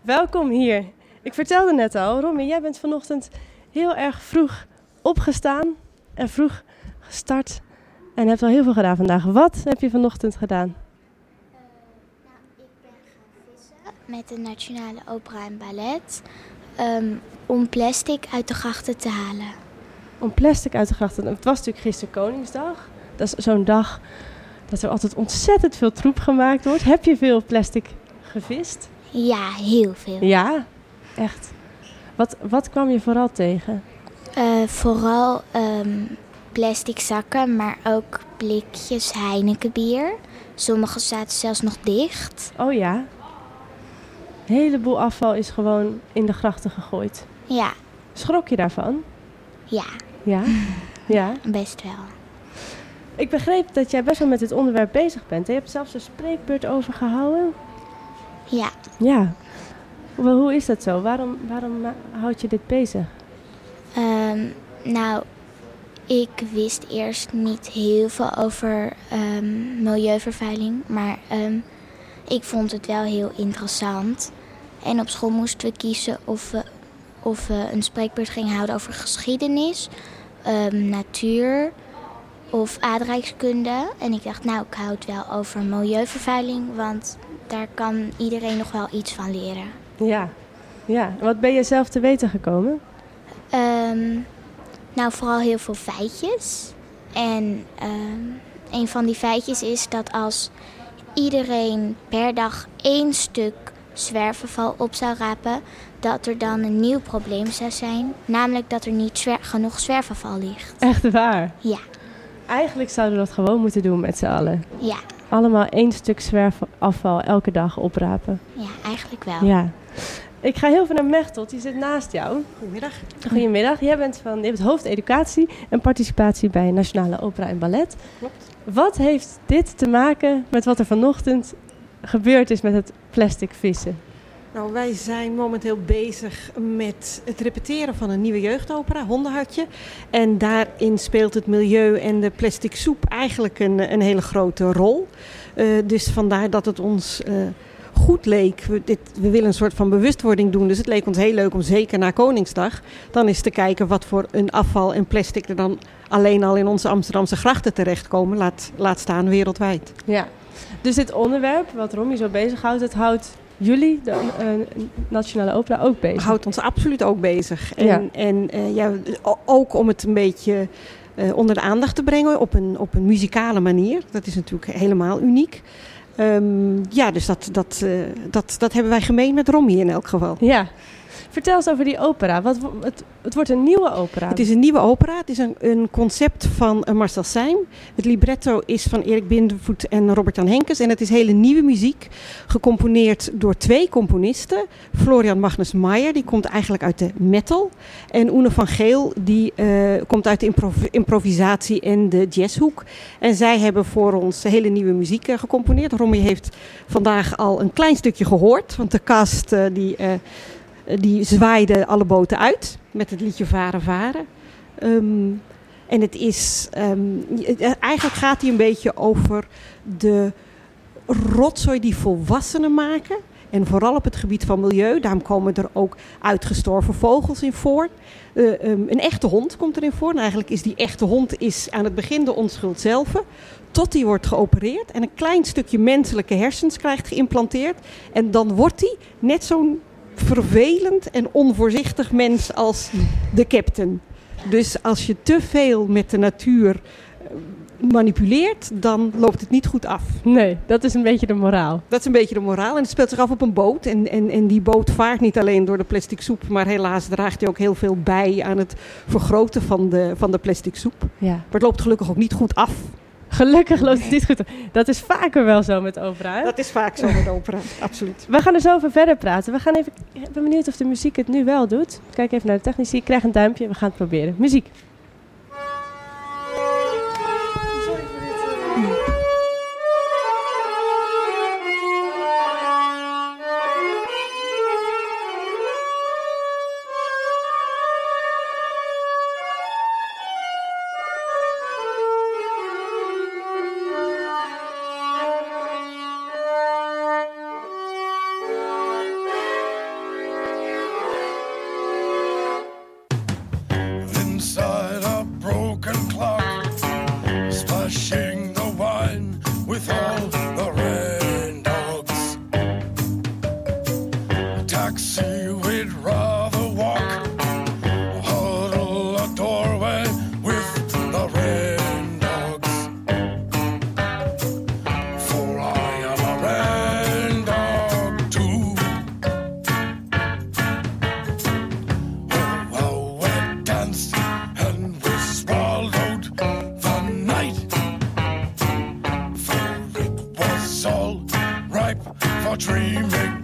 Welkom hier. Ik vertelde net al, Romy, jij bent vanochtend heel erg vroeg opgestaan en vroeg gestart en hebt al heel veel gedaan vandaag. Wat heb je vanochtend gedaan? Ik ben gaan vissen met de Nationale Opera en Ballet om plastic uit de grachten te halen. Om plastic uit de grachten. Het was natuurlijk gisteren Koningsdag. Dat is zo'n dag dat er altijd ontzettend veel troep gemaakt wordt. Heb je veel plastic gevist? Ja, heel veel. Ja, echt. Wat kwam je vooral tegen? Vooral plastic zakken, maar ook blikjes Heinekenbier. Sommige zaten zelfs nog dicht. Oh ja. Een heleboel afval is gewoon in de grachten gegooid. Ja. Schrok je daarvan? Ja. Ja? Ja. Best wel. Ik begreep dat jij best wel met dit onderwerp bezig bent. Je hebt zelfs een spreekbeurt over gehouden. Ja. Ja. Hoe is dat zo? Waarom houd je dit bezig? Ik wist eerst niet heel veel over milieuvervuiling, maar ik vond het wel heel interessant. En op school moesten we kiezen of we een spreekbeurt gingen houden over geschiedenis, natuur of aardrijkskunde. En ik dacht, ik hou het wel over milieuvervuiling, want daar kan iedereen nog wel iets van leren. Ja. En wat ben je zelf te weten gekomen? Vooral heel veel feitjes. En een van die feitjes is dat als iedereen per dag 1 stuk zwerfafval op zou rapen, dat er dan een nieuw probleem zou zijn. Namelijk dat er niet genoeg zwerfafval ligt. Echt waar? Ja. Eigenlijk zouden we dat gewoon moeten doen met z'n allen. Ja. Allemaal 1 stuk zwerfafval elke dag oprapen. Ja, eigenlijk wel. Ja. Ik ga heel veel naar Mechtelt, die zit naast jou. Goedemiddag. Goedemiddag. Jij bent hoofdeducatie en participatie bij Nationale Opera en Ballet. Klopt. Wat heeft dit te maken met wat er vanochtend gebeurd is met het plastic vissen? Nou, wij zijn momenteel bezig met het repeteren van een nieuwe jeugdopera, Hondenhartje. En daarin speelt het milieu en de plastic soep eigenlijk een hele grote rol. Dus vandaar dat het ons goed leek. We willen een soort van bewustwording doen. Dus het leek ons heel leuk om zeker na Koningsdag dan eens te kijken wat voor een afval en plastic er dan alleen al in onze Amsterdamse grachten terechtkomen. Laat staan wereldwijd. Ja, dus dit onderwerp wat Romy zo bezighoudt, het houdt jullie, de Nationale Opera, ook bezig? Houdt ons absoluut ook bezig. En Ja. Ook om het een beetje onder de aandacht te brengen op een muzikale manier. Dat is natuurlijk helemaal uniek. Dus dat hebben wij gemeen met Romy in elk geval. Ja. Vertel eens over die opera. Het wordt een nieuwe opera. Het is een nieuwe opera. Het is een concept van Marcel Seijn. Het libretto is van Erik Bindervoet en Robert-Jan Henkes. En het is hele nieuwe muziek, gecomponeerd door 2 componisten. Florian Magnus Maier, die komt eigenlijk uit de metal. En Oene van Geel, die komt uit de improvisatie en de jazzhoek. En zij hebben voor ons hele nieuwe muziek gecomponeerd. Romy heeft vandaag al een klein stukje gehoord, want de cast die zwaaide alle boten uit met het liedje Varen, Varen. En het is eigenlijk gaat hij een beetje over de rotzooi die volwassenen maken. En vooral op het gebied van milieu. Daarom komen er ook uitgestorven vogels in voor. Een echte hond komt erin voor. En eigenlijk is die echte hond aan het begin de onschuld zelf. Tot die wordt geopereerd. En een klein stukje menselijke hersens krijgt geïmplanteerd. En dan wordt hij net zo'n vervelend en onvoorzichtig mens als de captain. Dus als je te veel met de natuur manipuleert, dan loopt het niet goed af. Nee, dat is een beetje de moraal. Dat is een beetje de moraal. En het speelt zich af op een boot. En die boot vaart niet alleen door de plastic soep, maar helaas draagt hij ook heel veel bij aan het vergroten van de plastic soep. Ja. Maar het loopt gelukkig ook niet goed af. Gelukkig loopt het niet goed. Dat is vaker wel zo met opera, hè? Dat is vaak zo met opera, absoluut. We gaan er zo over verder praten. Ik ben benieuwd of de muziek het nu wel doet. Kijk even naar de technici. Ik krijg een duimpje. We gaan het proberen. Muziek. taxi, we'd rather walk. Huddle a doorway with the rain dogs. For I am a rain dog too. Oh, how we danced and we swallowed the night. For it was all ripe for dreaming.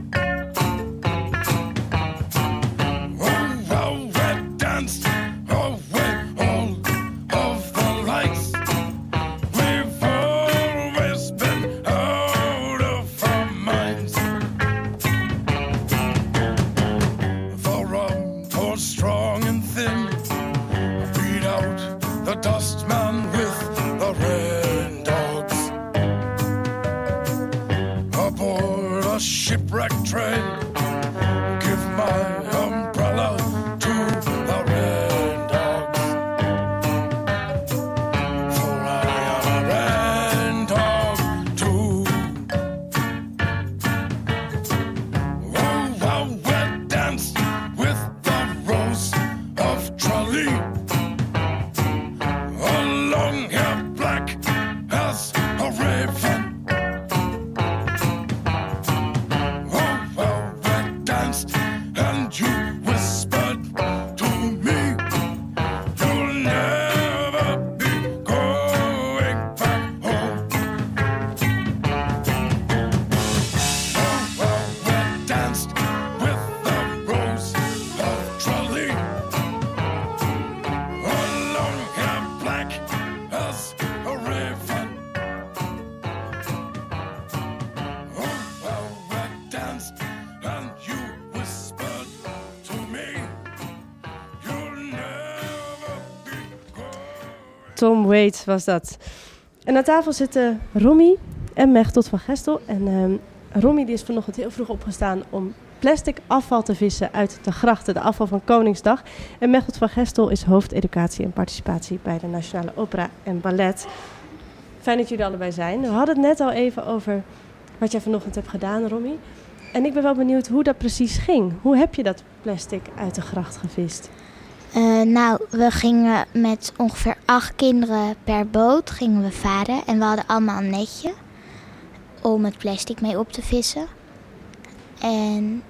Tom Waits was dat. En aan tafel zitten Romy en Mechtheld van Gestel. En Romy die is vanochtend heel vroeg opgestaan om plastic afval te vissen uit de grachten, de afval van Koningsdag. En Mechtheld van Gestel is hoofdeducatie en participatie bij de Nationale Opera en Ballet. Fijn dat jullie allebei zijn. We hadden het net al even over wat jij vanochtend hebt gedaan, Romy. En ik ben wel benieuwd hoe dat precies ging. Hoe heb je dat plastic uit de gracht gevist? Nou, we gingen met ongeveer 8 kinderen per boot gingen we varen. En we hadden allemaal een netje om het plastic mee op te vissen. En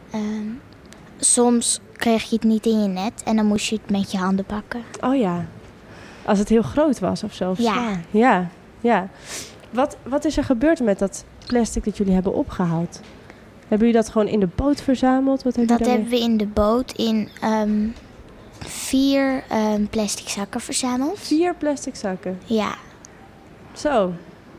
soms kreeg je het niet in je net en dan moest je het met je handen pakken. Oh ja, als het heel groot was of zo. Of ja. Zwaar. Ja. Wat is er gebeurd met dat plastic dat jullie hebben opgehaald? Hebben jullie dat gewoon in de boot verzameld? Wat dat hebben we in de boot in 4 plastic zakken verzameld. 4 plastic zakken? Ja. Zo.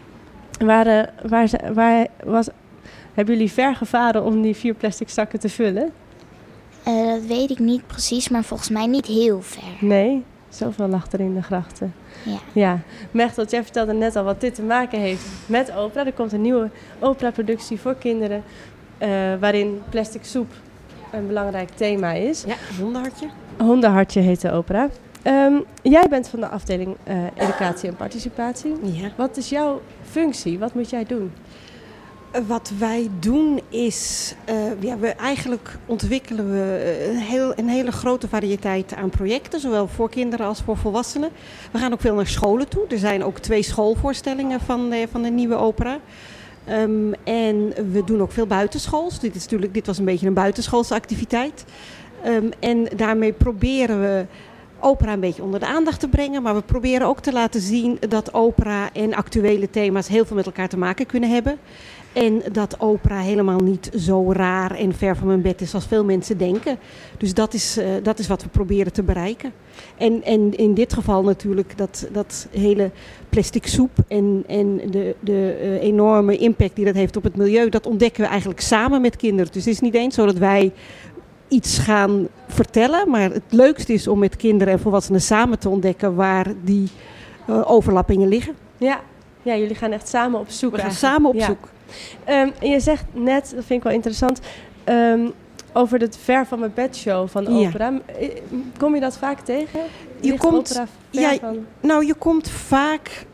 Hebben jullie ver gevaren om die 4 plastic zakken te vullen? Dat weet ik niet precies, maar volgens mij niet heel ver. Nee, zoveel lag er in de grachten. Ja. Mechtheld, jij vertelde net al wat dit te maken heeft met opera. Er komt een nieuwe operaproductie voor kinderen, waarin plastic soep een belangrijk thema is. Ja, Hondenhartje. Hondenhartje heet de opera. Jij bent van de afdeling educatie en participatie. Ja. Wat is jouw functie? Wat moet jij doen? Wat wij doen is, eigenlijk ontwikkelen we een hele grote variëteit aan projecten, zowel voor kinderen als voor volwassenen. We gaan ook veel naar scholen toe. Er zijn ook 2 schoolvoorstellingen van de nieuwe opera. En we doen ook veel buitenschools. Dit was een beetje een buitenschoolse activiteit. En daarmee proberen we opera een beetje onder de aandacht te brengen. Maar we proberen ook te laten zien dat opera en actuele thema's heel veel met elkaar te maken kunnen hebben. En dat opera helemaal niet zo raar en ver van mijn bed is als veel mensen denken. Dus dat is wat we proberen te bereiken. En in dit geval natuurlijk dat hele plastic soep en de enorme impact die dat heeft op het milieu, dat ontdekken we eigenlijk samen met kinderen. Dus het is niet eens zo dat wij iets gaan vertellen, maar het leukste is om met kinderen en volwassenen samen te ontdekken waar die overlappingen liggen. Ja, jullie gaan echt samen op zoek. We gaan samen op zoek. En je zegt net, dat vind ik wel interessant, over de ver van mijn bed show van de opera. Kom je dat vaak tegen? Je komt vaak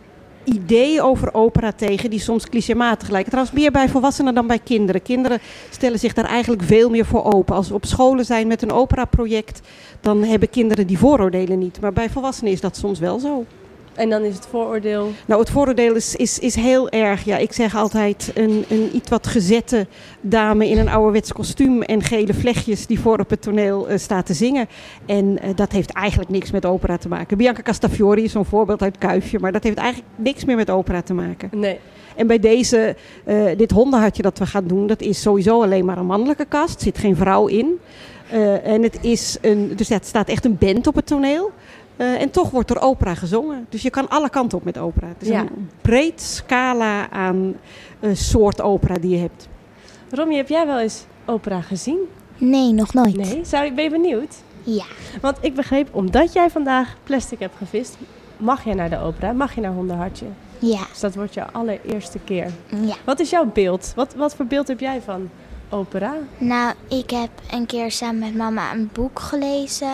ideeën over opera tegen die soms clichématig lijken. Trouwens, meer bij volwassenen dan bij kinderen. Kinderen stellen zich daar eigenlijk veel meer voor open. Als we op scholen zijn met een operaproject, dan hebben kinderen die vooroordelen niet. Maar bij volwassenen is dat soms wel zo. En dan is het vooroordeel... Nou, het vooroordeel is heel erg. Ja, ik zeg altijd een iets wat gezette dame in een ouderwets kostuum en gele vlechtjes die voor op het toneel staat te zingen. En dat heeft eigenlijk niks met opera te maken. Bianca Castafiori is zo'n voorbeeld uit Kuifje, maar dat heeft eigenlijk niks meer met opera te maken. Nee. En bij dit hondenhartje dat we gaan doen, dat is sowieso alleen maar een mannelijke cast. Er zit geen vrouw in. En dus het staat echt een band op het toneel. En toch wordt er opera gezongen. Dus je kan alle kanten op met opera. Het is een breed scala aan soort opera die je hebt. Romy, heb jij wel eens opera gezien? Nee, nog nooit. Nee? Ben je benieuwd? Ja. Want ik begreep, omdat jij vandaag plastic hebt gevist, mag jij naar de opera, mag je naar Hondenhartje. Ja. Dus dat wordt je allereerste keer. Ja. Wat is jouw beeld? Wat voor beeld heb jij van opera? Nou, ik heb een keer samen met mama een boek gelezen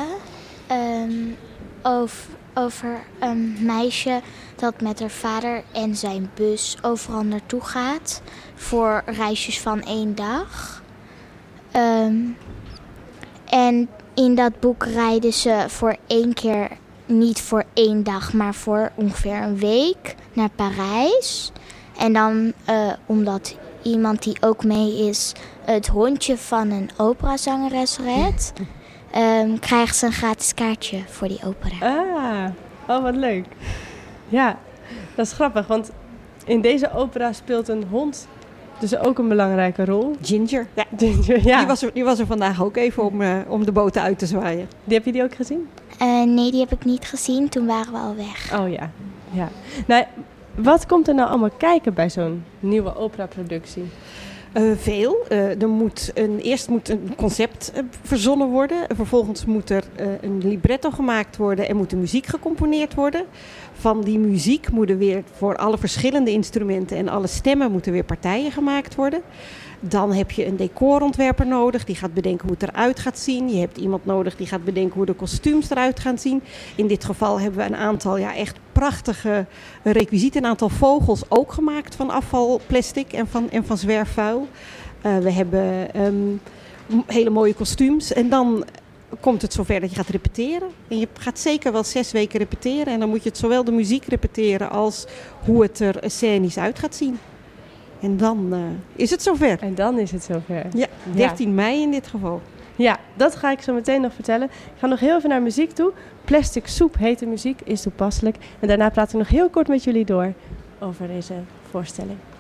over een meisje dat met haar vader en zijn bus overal naartoe gaat voor reisjes van 1 dag. En in dat boek rijden ze voor 1 keer, niet voor 1 dag, maar voor ongeveer een week naar Parijs. En dan, omdat iemand die ook mee is, het hondje van een operazangeres redt, krijgen ze een gratis kaartje voor die opera. Oh wat leuk. Ja, dat is grappig, want in deze opera speelt een hond dus ook een belangrijke rol. Ginger. Ja. Ginger, ja. Die was er vandaag ook even om de boten uit te zwaaien. Heb je die ook gezien? Nee, die heb ik niet gezien. Toen waren we al weg. Oh ja. Nou, wat komt er nou allemaal kijken bij zo'n nieuwe operaproductie? Veel. Eerst moet een concept verzonnen worden. Vervolgens moet er een libretto gemaakt worden en moet de muziek gecomponeerd worden. Van die muziek moeten weer voor alle verschillende instrumenten en alle stemmen moeten weer partijen gemaakt worden. Dan heb je een decorontwerper nodig die gaat bedenken hoe het eruit gaat zien. Je hebt iemand nodig die gaat bedenken hoe de kostuums eruit gaan zien. In dit geval hebben we een aantal echt prachtige requisieten. Een aantal vogels ook gemaakt van afvalplastic en van zwerfvuil. We hebben hele mooie kostuums. En dan komt het zover dat je gaat repeteren. En je gaat zeker wel 6 weken repeteren. En dan moet je het zowel de muziek repeteren als hoe het er scenisch uit gaat zien. En dan is het zover. Ja, 13 mei in dit geval. Ja, dat ga ik zo meteen nog vertellen. Ik ga nog heel even naar muziek toe. Plastic Soep heet de muziek, is toepasselijk. En daarna praat ik nog heel kort met jullie door over deze voorstelling.